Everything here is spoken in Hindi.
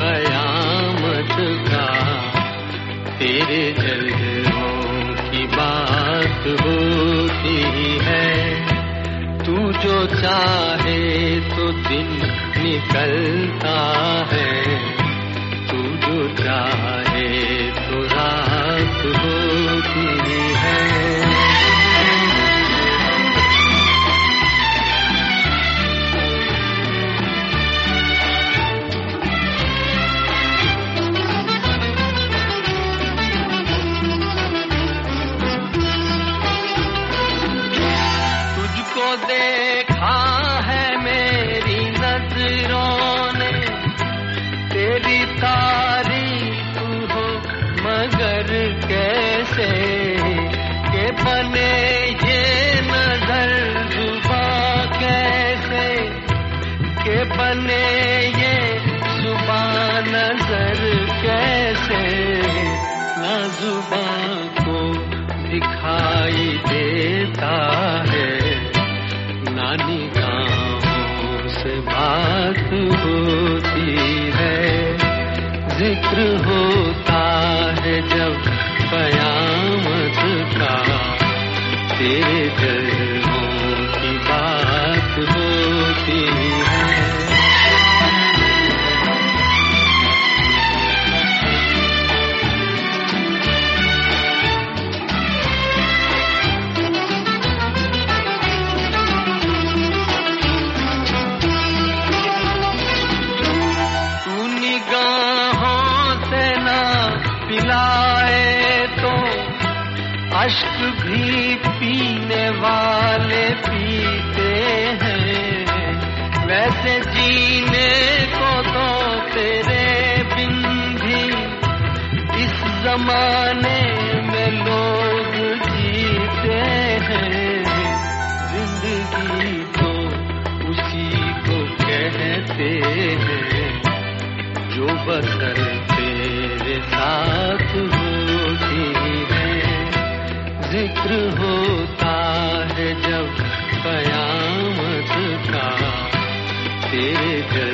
कयामत का तेरे जलवों की बात होती है। तू जो चाहे तो दिन निकलता है, तू जो चाहे तो रात होती है। देखा है मेरी नजरों ने, तेरी तारीफ हो मगर कैसे के बने ये नजर जुबां कैसे के बने ये जुबां नजर कैसे, ना जुबां को दिखाई देता है, निगाहों से बात होती है। जिक्र होता है जब कयामत का तेरे जलवों की बात होती है। पिलाए तो अश्क भी पीने वाले पीते हैं, वैसे जीने को तो तेरे बिन भी इस जमाने में लोग जीते हैं। जिंदगी तो उसी को कहते हैं जो बसर तेरे साथ होती है। जिक्र होता है जब कयामत का तेरे